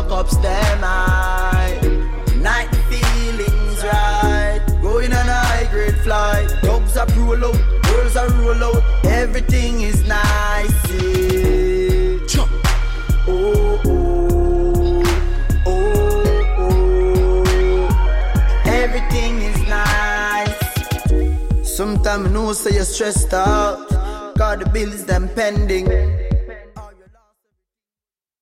cups them high. Night feelings right. Going on a high grade flight. Dogs are roll out, girls are roll out. Everything is nice. Yeah. Oh, oh, oh, oh. Everything is nice. Sometimes I know say you're stressed out. Got the bills them pending.